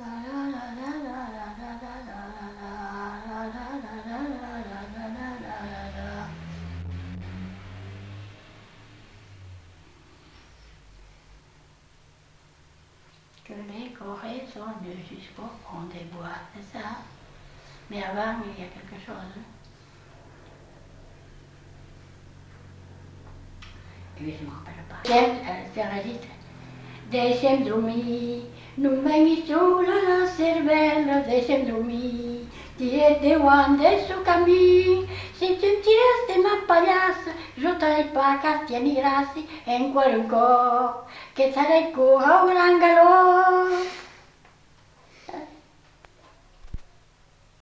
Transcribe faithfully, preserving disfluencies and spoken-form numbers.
Que les corées sonnent jusqu'au fond des bois, c'est ça. Mais avant, il y a quelque chose. Et puis je ne me rappelle pas. C'est enregistré. Deixem dormir, non venguis sola la cervella, deixem dormir, tiet Déu en del seu camí. Si tu em tires de ma pallassa, jo t'haré pa castiani grassi en qualun cop, que t'haré cua un gran galó.